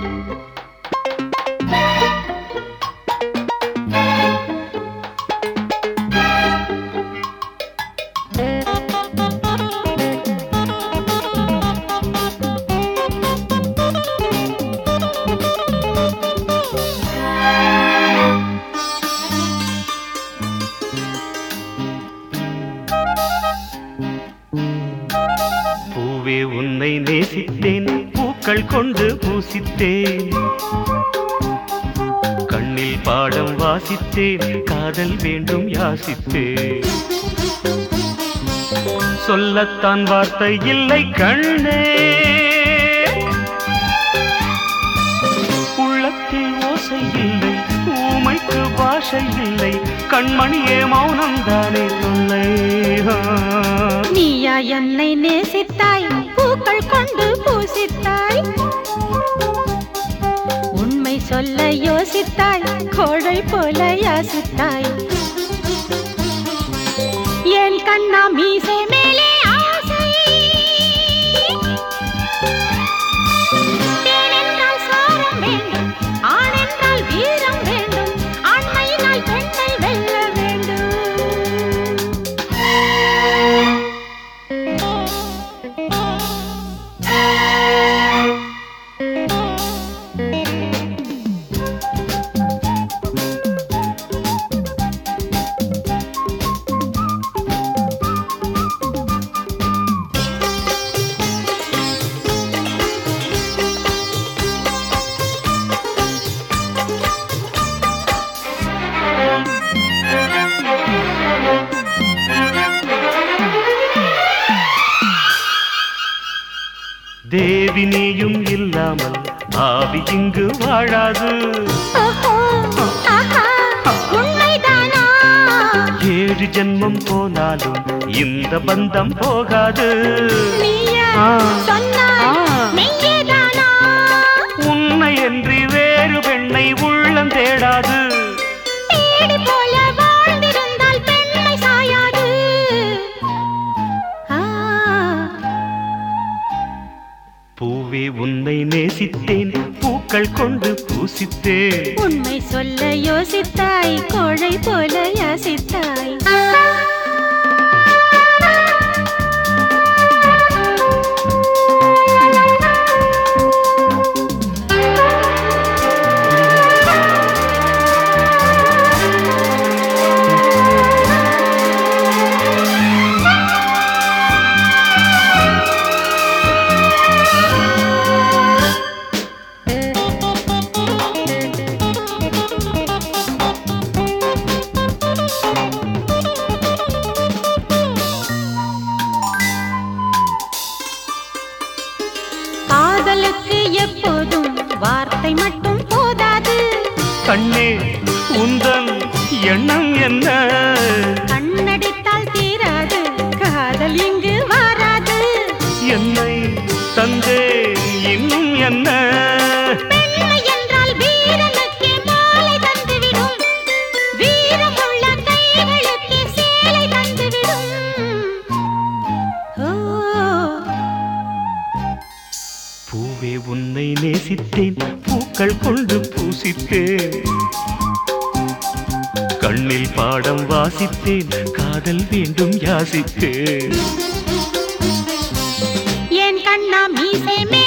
பூவே உன்னை நேசித்தேன், பூக்கள் கொண்டு பூசித்தேன், கண்ணில் பாடம் வாசித்தேன், காதல் வேண்டும் யாசித்தேன். சொல்லத்தான் வார்த்தை இல்லை கண்ணே, உள்ளத்தில் ஓசை இல்லை, ஊமைக்கு பாஷை இல்லை, கண்மணியே மௌனம் தானே தொல்லை. நீயா என்னை நேசித்தாய், பூக்கள் கொண்டு பூசித்தாய், உண்மை சொல்ல யோசித்தாய், கோழை போல யாசித்தாய். என் கண்ணா மீசை மேலே ஆசை, தேன் என்றால் சாரம் வேண்டும், ஆண் என்றால் வீரம் வேண்டும், ஆண்மையினால் பெண்ணை வெல்ல வேண்டும். தேவி நீயும் இல்லாமல் ஆவி இங்கு வாழாது. உண்மைதானா? 7 ஜென்மம் போனாலும் இந்த பந்தம் போகாது. நீயா சொன்னாய் மெய்யேதானா? உன்னை என்று வேறு பெண்ணை உள்ளம் தேடாது. தேடி போல வாழ்ந்திருந்தால் பெண்மை சாயாது. பூவே உன்னை நேசித்தேன், பூக்கள் கொண்டு பூசித்தேன், உண்மை சொல்ல யோசித்தாய், கோழை போல யாசித்தாய். காதலுக்கு எப்போதும் வார்த்தை மட்டும் போதாது. கண்ணே உந்தன் எண்ணம் என்ன? கண்ணடித்தால் தீராது, காதல் இங்கு வாராது. என்னை தந்தே இன்னும் என்ன? பெண்மை என்றால் வீரனுக்கே மாலை தந்துவிடும், வீரமுள்ள கைகளுக்கே சேலை தந்துவிடும். பூவே உன்னை நேசித்தேன், பூக்கள் கொண்டு பூசித்தேன், கண்ணில் பாடம் வாசித்தேன், காதல் வேண்டும் யாசித்தேன். என் கண்ணா மீசை